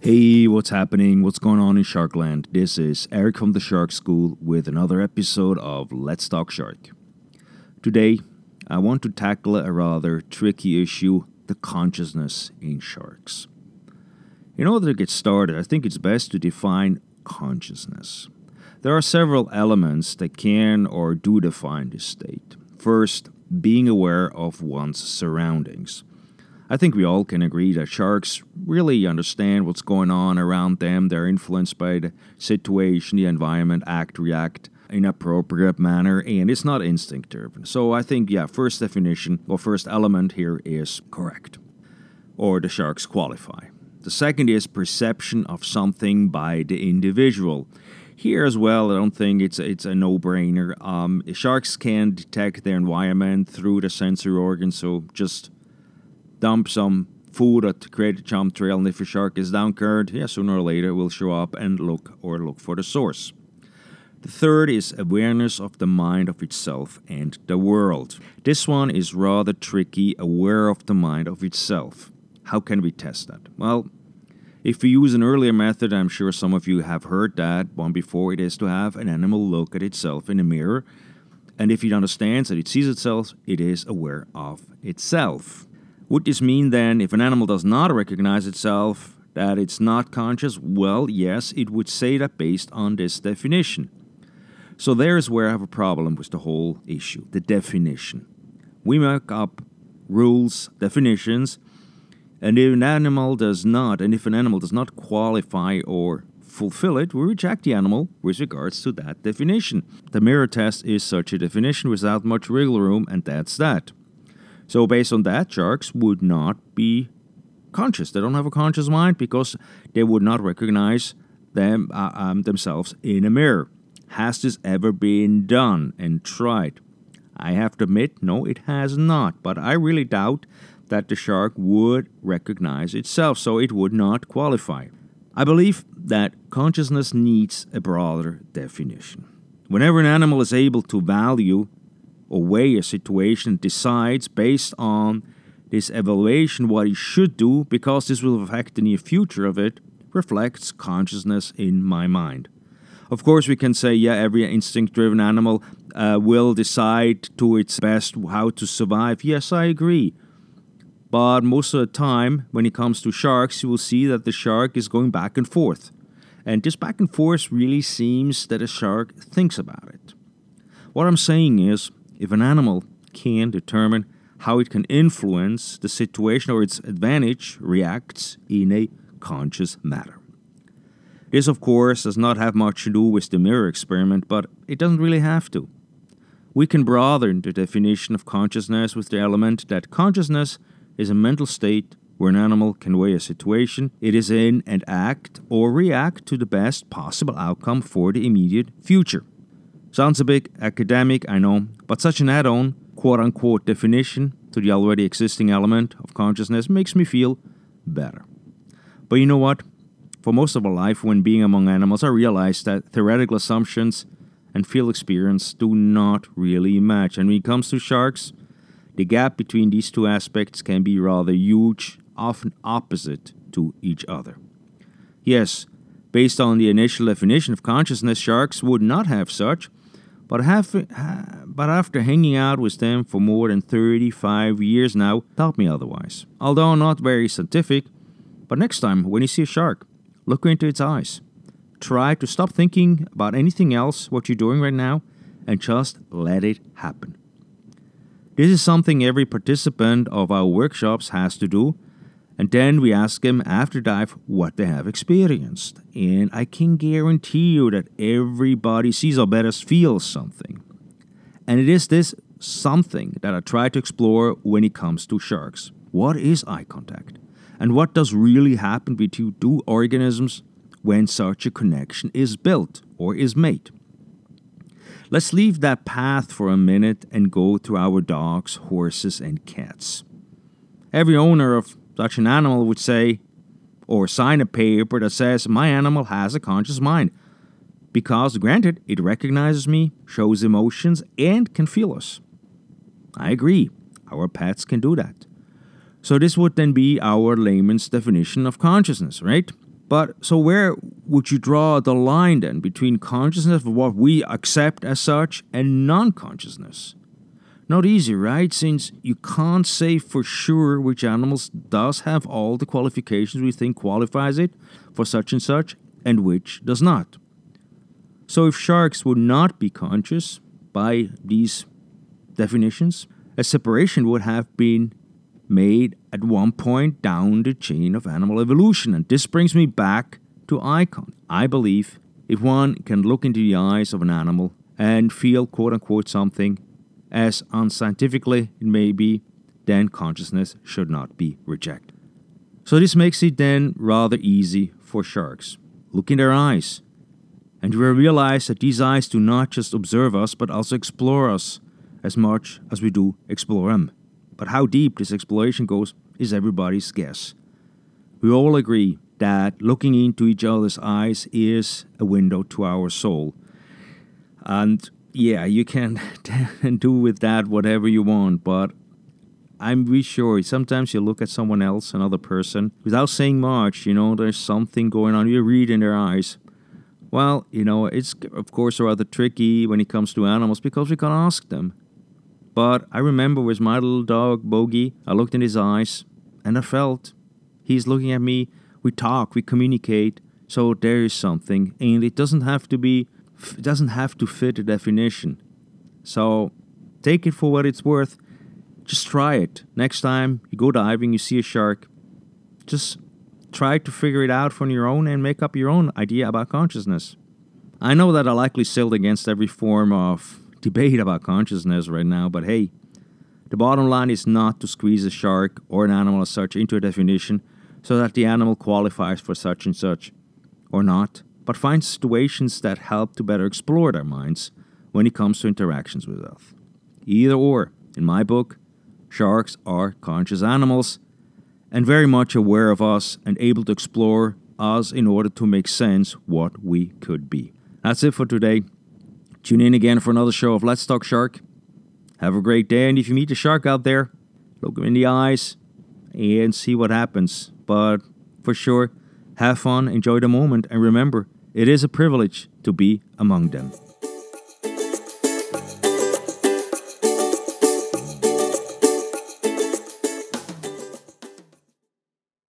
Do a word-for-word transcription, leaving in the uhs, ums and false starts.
Hey, what's happening? What's going on in Sharkland? This is Eric from the Shark School with another episode of Let's Talk Shark. Today, I want to tackle a rather tricky issue, the consciousness in sharks. In order to get started, I think it's best to define consciousness. There are several elements that can or do define this state. First, being aware of one's surroundings. I think we all can agree that sharks really understand what's going on around them. They're influenced by the situation, the environment, act, react in an appropriate manner, and it's not instinct driven. So I think, yeah, first definition or first element here is correct, or the sharks qualify. The second is perception of something by the individual. Here as well, I don't think it's it's a no-brainer. Um, sharks can detect their environment through the sensory organs, so just dump some food to create a chomp trail, and if a shark is down current, yeah, sooner or later it will show up and look or look for the source. The third is awareness of the mind of itself and the world. This one is rather tricky, aware of the mind of itself. How can we test that? Well, if we use an earlier method, I'm sure some of you have heard that one before, it is to have an animal look at itself in a mirror, and if it understands that it sees itself, it is aware of itself. Would this mean then, if an animal does not recognize itself, that it's not conscious? Well, yes, it would say that based on this definition. So there's where I have a problem with the whole issue, the definition. We make up rules, definitions, and if an animal does not, and if an animal does not qualify or fulfill it, we reject the animal with regards to that definition. The mirror test is such a definition without much wiggle room, and that's that. So based on that, sharks would not be conscious. They don't have a conscious mind because they would not recognize them uh, um, themselves in a mirror. Has this ever been done and tried? I have to admit, no, it has not. But I really doubt that the shark would recognize itself, so it would not qualify. I believe that consciousness needs a broader definition. Whenever an animal is able to value or weigh a situation, decides based on this evaluation what it should do, because this will affect the near future of it, reflects consciousness in my mind. Of course, we can say, yeah, every instinct-driven animal uh, will decide to its best how to survive. Yes, I agree. But most of the time, when it comes to sharks, you will see that the shark is going back and forth. And this back and forth really seems that a shark thinks about it. What I'm saying is, if an animal can determine how it can influence the situation or its advantage, reacts in a conscious manner. This, of course, does not have much to do with the mirror experiment, but it doesn't really have to. We can broaden the definition of consciousness with the element that consciousness is a mental state where an animal can weigh a situation it is in and act or react to the best possible outcome for the immediate future. Sounds a bit academic, I know, but such an add-on, quote-unquote, definition to the already existing element of consciousness makes me feel better. But you know what? For most of our life, when being among animals, I realized that theoretical assumptions and field experience do not really match. And when it comes to sharks, the gap between these two aspects can be rather huge, often opposite to each other. Yes, based on the initial definition of consciousness, sharks would not have such, But, have, but after hanging out with them for more than thirty-five years now, taught me otherwise. Although not very scientific, but next time when you see a shark, look into its eyes. Try to stop thinking about anything else, what you're doing right now, and just let it happen. This is something every participant of our workshops has to do, and then we ask them after dive what they have experienced. And I can guarantee you that everybody sees or better feels something. And it is this something that I try to explore when it comes to sharks. What is eye contact? And what does really happen between two organisms when such a connection is built or is made? Let's leave that path for a minute and go to our dogs, horses, and cats. Every owner of such an animal would say, or sign a paper that says, my animal has a conscious mind. Because, granted, it recognizes me, shows emotions, and can feel us. I agree, our pets can do that. So this would then be our layman's definition of consciousness, right? But so where would you draw the line then between consciousness of what we accept as such and non-consciousness? Not easy, right? Since you can't say for sure which animals does have all the qualifications we think qualifies it for such and such, and which does not. So if sharks would not be conscious by these definitions, a separation would have been made at one point down the chain of animal evolution. And this brings me back to icon. I believe if one can look into the eyes of an animal and feel quote-unquote something, as unscientifically it may be, then consciousness should not be rejected. So this makes it then rather easy for sharks. Look in their eyes, and you will realize that these eyes do not just observe us, but also explore us as much as we do explore them. But how deep this exploration goes is everybody's guess. We all agree that looking into each other's eyes is a window to our soul. And yeah, you can do with that whatever you want, but I'm really sure sometimes you look at someone else, another person, without saying much, you know, there's something going on, you read in their eyes. Well, you know, it's of course rather tricky when it comes to animals because we can't ask them. But I remember with my little dog, Bogey, I looked in his eyes and I felt he's looking at me. We talk, we communicate, so there is something, and it doesn't have to be It doesn't have to fit a definition. So take it for what it's worth. Just try it. Next time you go diving, you see a shark, just try to figure it out from your own and make up your own idea about consciousness. I know that I likely sailed against every form of debate about consciousness right now, but hey, the bottom line is not to squeeze a shark or an animal as such into a definition so that the animal qualifies for such and such, or not, but find situations that help to better explore their minds when it comes to interactions with us. Either or, in my book, sharks are conscious animals and very much aware of us and able to explore us in order to make sense what we could be. That's it for today. Tune in again for another show of Let's Talk Shark. Have a great day, and if you meet a shark out there, look him in the eyes and see what happens. But for sure, have fun, enjoy the moment, and remember, it is a privilege to be among them.